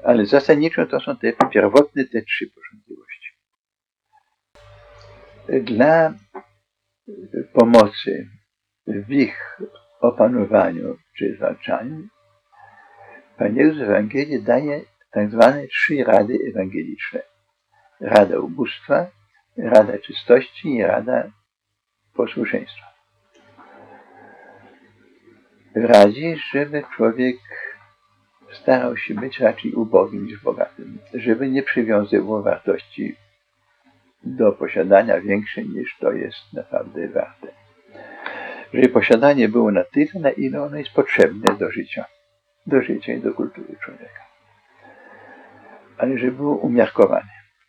Ale zasadniczo to są te pierwotne, te trzy porządliwości. Dla pomocy w ich opanowaniu czy zwalczaniu Pan Jezus w Ewangelii daje tak zwane 3 rady ewangeliczne. Rada ubóstwa, rada czystości i rada posłuszeństwa. Radzi, żeby człowiek starał się być raczej ubogim niż bogatym, żeby nie przywiązywał wartości do posiadania większej niż to jest naprawdę warte. Żeby posiadanie było na tyle, na ile ono jest potrzebne do życia i do kultury człowieka. Ale żeby było umiarkowane.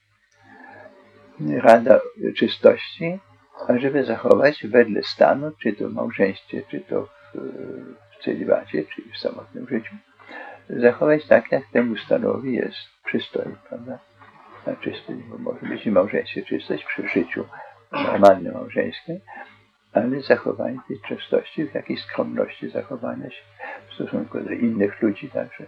Rada czystości, ażeby zachować wedle stanu, czy to w małżeństwie, czy to w celibacie, czyli w samotnym życiu, zachować tak, jak temu stanowi jest przystoi, prawda? A czystość, bo może być i małżeństwie czystość przy życiu normalnym małżeńskim, ale zachowanie tej czystości, w jakiejś skromności zachowania się w stosunku do innych ludzi także.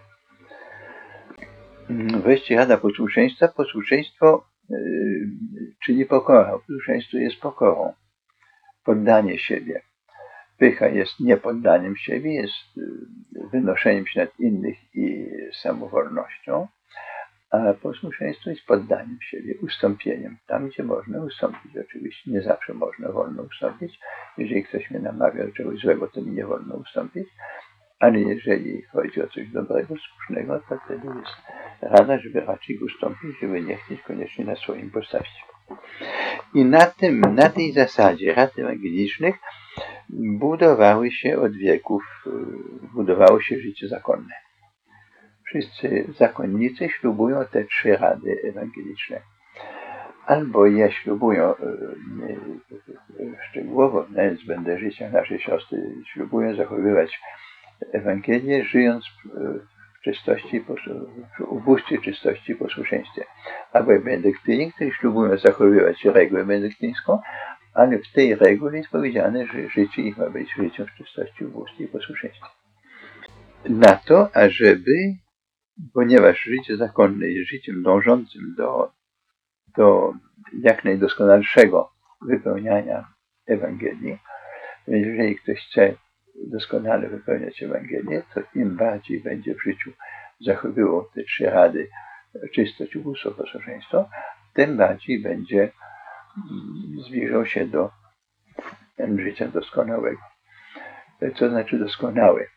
Wreszcie rada posłuszeństwa. Posłuszeństwo, czyli pokora. Posłuszeństwo jest pokorą. Poddanie siebie. Pycha jest niepoddaniem siebie, jest wynoszeniem się nad innych i samowolnością, a posłuszeństwo jest poddaniem siebie, ustąpieniem. Tam, gdzie można ustąpić, oczywiście nie zawsze można wolno ustąpić. Jeżeli ktoś mnie namawia do czegoś złego, to mi nie wolno ustąpić. Ale jeżeli chodzi o coś dobrego, słusznego, to wtedy jest rada, żeby raczej ustąpić, żeby nie chcieć koniecznie na swoim postawić. I na tej zasadzie rad ewangelicznych budowały się od wieków, budowało się życie zakonne. Wszyscy zakonnicy ślubują te 3 rady ewangeliczne. Albo je ślubują szczegółowo, znając będę życia naszej siostry, ślubują zachowywać Ewangelię, żyjąc w czystości, w ubóstwie, czystości i posłuszeństwie. Albo benedyktyni, którzy ślubują zachowywać regułę benedyktyńską, ale w tej regule jest powiedziane, że życie ich ma być życiem w czystości, ubóstwie i posłuszeństwie. Na to, ażeby, ponieważ życie zakonne jest życiem dążącym do jak najdoskonalszego wypełniania Ewangelii, jeżeli ktoś chce doskonale wypełniać Ewangelię, to im bardziej będzie w życiu zachowywał te 3 rady, czystość, ubóstwo, posłuszeństwo, tym bardziej będzie zbliżał się do życia doskonałego. Co znaczy doskonały?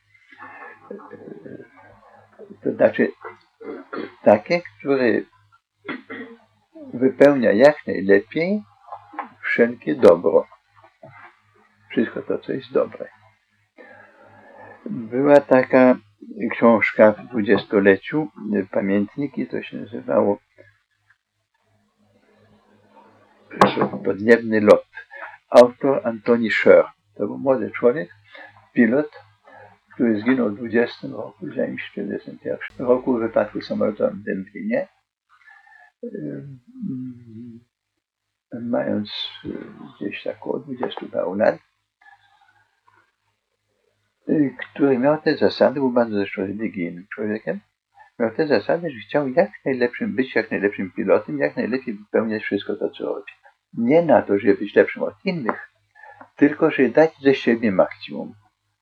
To znaczy takie, które wypełnia jak najlepiej wszelkie dobro. Wszystko to, co jest dobre. Była taka książka w 20-leciu, pamiętniki, to się nazywało Podniebny lot. Autor Antoni Scher. To był młody człowiek, pilot, który zginął w 20 roku, w 1941 roku w wypadku samolotowym w Dęblinie. Mając gdzieś tak około 20 paru lat, który miał te zasady, był bardzo zresztą religijnym człowiekiem, miał te zasady, że chciał być jak najlepszym pilotem, jak najlepiej wypełniać wszystko to, co robi. Nie na to, żeby być lepszym od innych, tylko żeby dać ze siebie maksimum.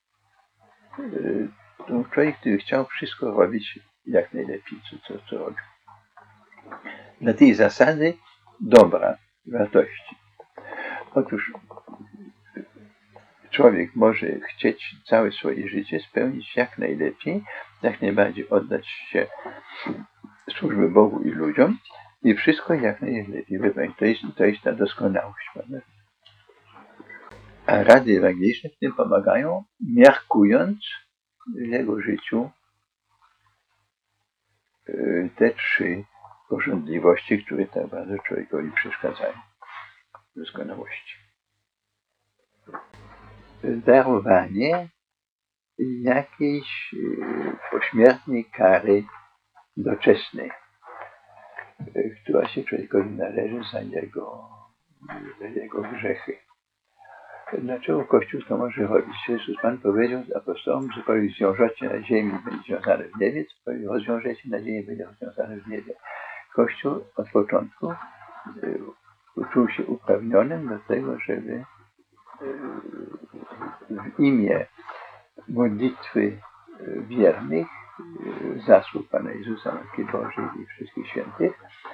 To człowiek, który chciał wszystko robić jak najlepiej, co robi. Dla tej zasady dobra, wartości. Otóż człowiek może chcieć całe swoje życie spełnić jak najlepiej, jak najbardziej oddać się służbie Bogu i ludziom i wszystko jak najlepiej wypełnić. To jest ta doskonałość. Prawda? A rady ewangeliczne w tym pomagają, miarkując w jego życiu te 3 porządliwości, które tak bardzo człowiekowi przeszkadzają w doskonałości. Darowanie jakiejś pośmiertnej kary doczesnej, która się człowiekowi należy za jego grzechy. Dlaczego Kościół to może robić? Jezus Pan powiedział apostołom, że cokolwiek zwiążecie na ziemi, będzie związane w niebie, cokolwiek rozwiążecie na ziemi, będzie rozwiązane w niebie. Kościół od początku czuł się uprawnionym do tego, żeby w imię modlitwy wiernych, zasług Pana Jezusa, Matki Bożej i wszystkich świętych,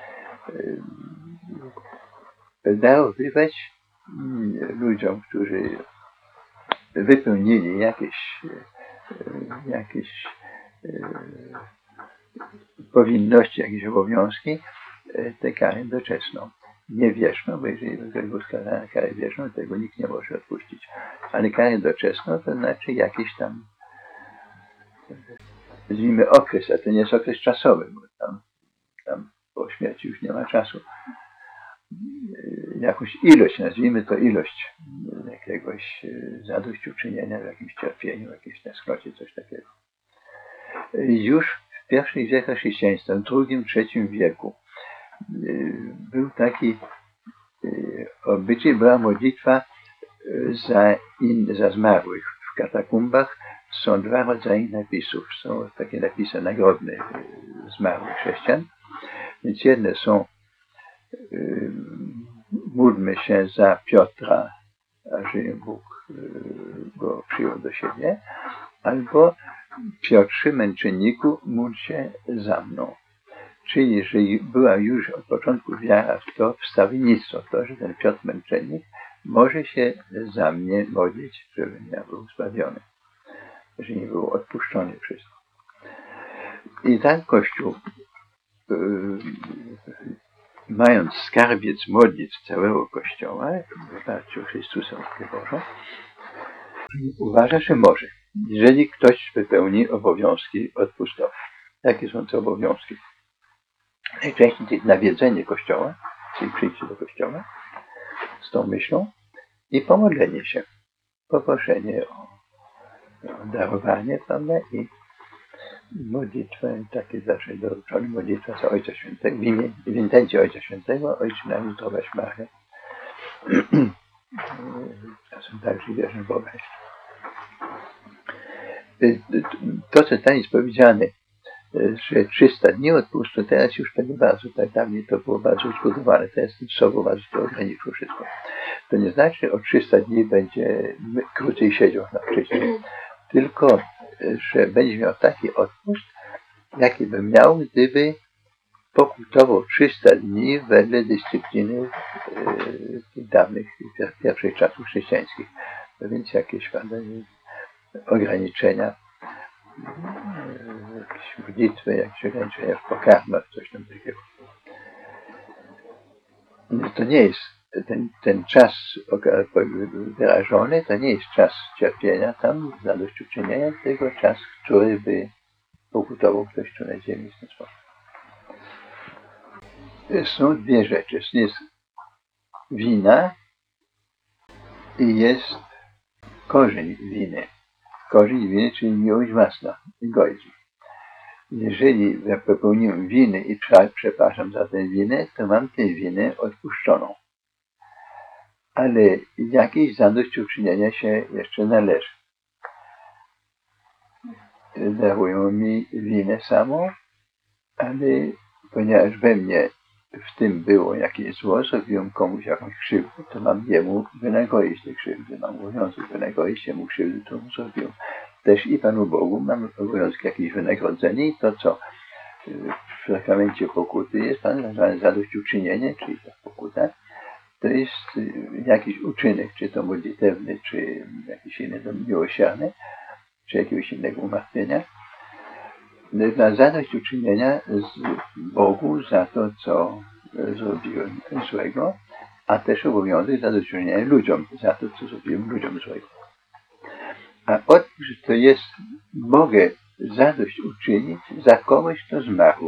darowywać ludziom, którzy wypełnili jakieś powinności, jakieś obowiązki, tę karę doczesną. Nie wieczną, bo jeżeli był skazany na karę wieczną, tego nikt nie może odpuścić. Ale karę doczesną to znaczy jakiś tam, nazwijmy, okres, a to nie jest okres czasowy, bo tam po śmierci już nie ma czasu. Jakąś ilość, nazwijmy to ilość jakiegoś zadośćuczynienia w jakimś cierpieniu, w jakiejś tęsknocie, coś takiego. Już w pierwszych wiekach chrześcijaństwa, w II, III wieku był taki obyczaj, była modlitwa za zmarłych. W katakumbach są dwa rodzaje napisów. Są takie napisy nagrobne zmarłych chrześcijan. Więc jedne są módlmy się za Piotra, ażeby Bóg go przyjął do siebie, albo Piotrze, męczenniku, módl się za mną. Czyli, że była już od początku wiara w to, wstawiennictwo, w to, że ten Piotr męczennik może się za mnie modlić, żebym ja był zbawiony, że nie był odpuszczony wszystko. I tak Kościół, mając skarbiec modlitw całego Kościoła, w oparciu Chrystusa Matkę Bożą, uważa, że może, jeżeli ktoś wypełni obowiązki odpustowe. Jakie są te obowiązki? Najczęściej to jest nawiedzenie Kościoła, czyli przyjście do Kościoła z tą myślą i pomodlenie się, poproszenie o darowanie, prawda, i modlitwę, takie zawsze dorzucone, modlitwa za Ojca Świętego, w intencji Ojca Świętego, Ojcze nasz, zdrowaś Maryjo. Czasem także wierzę w Boga. To, co tam jest powiedziane, że 300 dni odpuszczą, teraz już tak bardzo, tak dawniej to było bardzo uzgodnowane, teraz sobą bardzo to ograniczyło wszystko. To nie znaczy, że o 300 dni będzie krócej siedział na wcześniej, tylko, że będzie miał taki odpust, jaki by miał, gdyby pokutował 300 dni wedle dyscypliny dawnych, pierwszych czasów chrześcijańskich. No więc jakieś ograniczenia, jakieś modlitwy, jakieś ograniczenia w pokarmach, coś tam takiego. No to nie jest ten czas wyrażony, to nie jest czas cierpienia tam, zadośćuczynienia, tylko czas, który by pokutował ktoś tu na ziemi w ten sposób. Są dwie rzeczy. Jest wina i jest korzeń winy. Korzeń winy, czyli miłość własna, egoizm. Jeżeli ja popełniłem winy i przepraszam za tę winę, to mam tę winę odpuszczoną. Ale jakieś zadośćuczynienia się jeszcze należy. Darują mi winę samą, ale ponieważ we mnie w tym było jakieś zło, zrobiłem komuś jakąś krzywdę, to mam jemu wynagrodzić tę krzywdę. Mam obowiązek wynagrodzić jemu krzywdę, którą zrobiłem. Też i Panu Bogu mam obowiązek jakieś wynagrodzenie i to, co w sakramencie pokuty jest nazwane zadośćuczynienie, czyli ta pokuta, to jest jakiś uczynek, czy to modlitewny, czy jakiś inny, miłosierny, czy jakiegoś innego umartwienia, dla zadośćuczynienia Bogu za to, co zrobiłem złego, a też obowiązek zadośćuczynienia ludziom za to, co zrobiłem ludziom złego. A odpust to jest, mogę zadośćuczynić za kogoś, kto zmarł.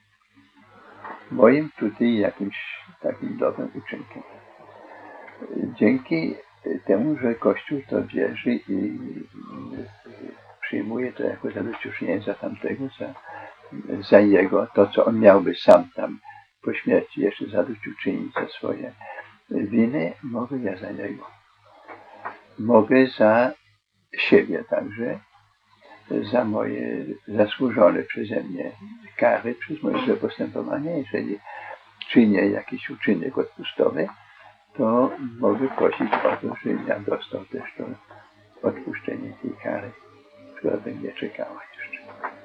Moim tutaj jakimś takim dobrym uczynkiem. Dzięki temu, że Kościół to wierzy i przyjmuje to jako zadośćuczynienie za tamtego, za jego, to co on miałby sam tam po śmierci jeszcze zadośćuczynić za swoje winy, mogę ja za niego. mogę za siebie także, za moje zasłużone przeze mnie kary, przez moje złe postępowanie. Jeżeli czynię jakiś uczynek odpustowy, to mogę prosić o to, żebym ja dostał też to odpuszczenie tej kary, która by mnie czekała jeszcze.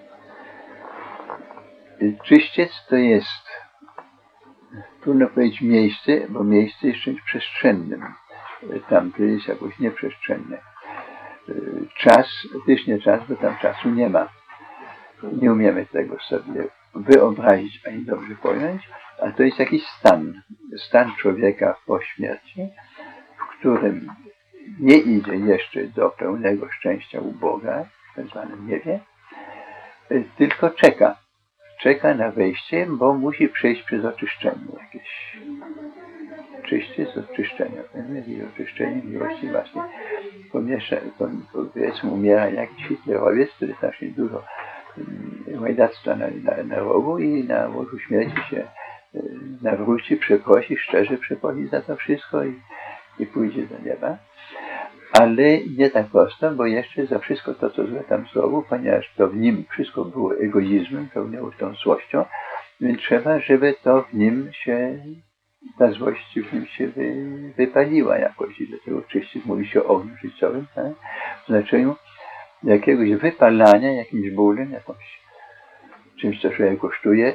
Czyściec to jest, trudno powiedzieć miejsce, bo miejsce jest czymś przestrzennym. Tamto jest jakoś nieprzestrzenne. Czas, też nie czas, bo tam czasu nie ma. Nie umiemy tego sobie wyobrazić ani dobrze pojąć, a to jest jakiś stan człowieka po śmierci, w którym nie idzie jeszcze do pełnego szczęścia u Boga, w tak zwanym niebie, tylko czeka na wejście, bo musi przejść przez oczyszczenie jakieś. Czyściec oczyszczenia. I oczyszczenie miłości właśnie powiedzmy umiera jakiś hitlerowiec, który strasznie dużo łajdactwa na rogu i na łożu śmierci się nawróci, przeprosi, szczerze przeprosi za to wszystko i pójdzie do nieba. Ale nie tak prosto, bo jeszcze za wszystko to, co złe tam zrobił, ponieważ to w nim wszystko było egoizmem, pełniło tą złością, więc trzeba, żeby to w nim się, ta złość w nim się wypaliła jakoś. I dlatego czyściec mówi się o ogniu życiowym, tak? W znaczeniu jakiegoś wypalania, jakimś bólem, czymś, co człowiek kosztuje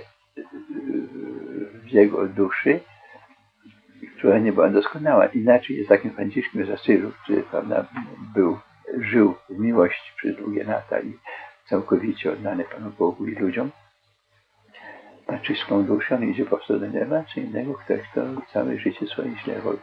w jego duszy, która nie była doskonała. Inaczej jest takim Franciszkiem z Asyżu, który, prawda, żył w miłości przez długie lata i całkowicie oddany Panu Bogu i ludziom. Ma czystą duszę, on idzie prosto do nieba, co innego ktoś, kto całe życie swoje źle robił,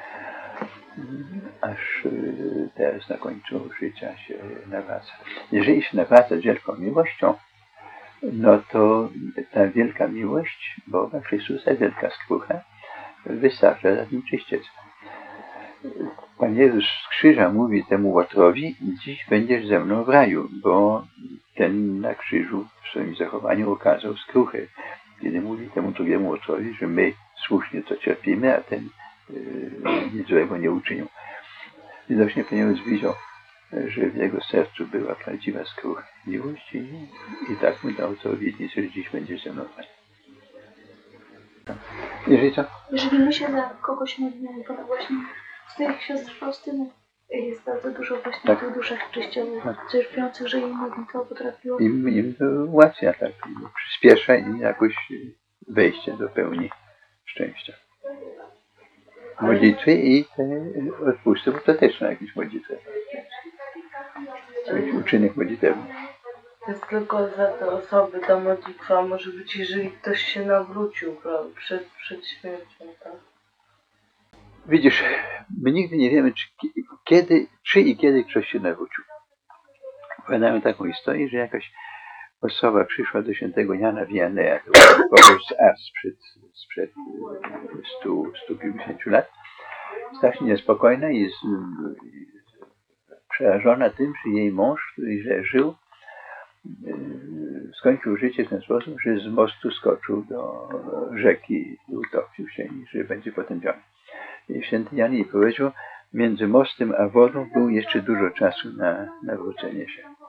aż teraz na końcu życia się nawraca. Jeżeli się nawraca z wielką miłością, no to ta wielka miłość Boga, Chrystusa, wielka skrucha, wystarcza za tym czyściec. Pan Jezus z krzyża mówi temu Łotrowi: dziś będziesz ze mną w raju, bo ten na krzyżu w swoim zachowaniu okazał skruchę, kiedy mówi temu drugiemu Łotrowi, że my słusznie to cierpimy, a ten nic złego nie uczynił. Widocznie Pan Jezus widział, że w jego sercu była prawdziwa skrucha miłości i tak mu dał to obietnicę, że dziś będziesz ze mną w raju. Jeżeli my się za kogoś modlimy, bo właśnie z tych siostr Faustyny jest bardzo dużo właśnie w tych duszach czyściowych, cierpiących, że im modlitwa potrafiła. Im to ułatwia, tak, przyspiesza im jakoś wejście do pełni szczęścia. Modlitwy i te odpusty, bo to też są jakieś modlitwy. Jakiś uczynek modlitewny. To jest tylko za te osoby ta modlitwa może być, jeżeli ktoś się nawrócił przed śmiercią, tak? Widzisz, my nigdy nie wiemy, czy i kiedy ktoś się nawrócił. Opowiadają taką historię, że jakaś osoba przyszła do świętego Jana Vianney, kogoś z Ars sprzed 150 lat, strasznie niespokojna i przerażona tym, że jej mąż, który źle żył, skończył życie w ten sposób, że z mostu skoczył do rzeki i utopił się i że będzie potępiony. I święty Jan jej powiedział: między mostem a wodą było jeszcze dużo czasu na nawrócenie się.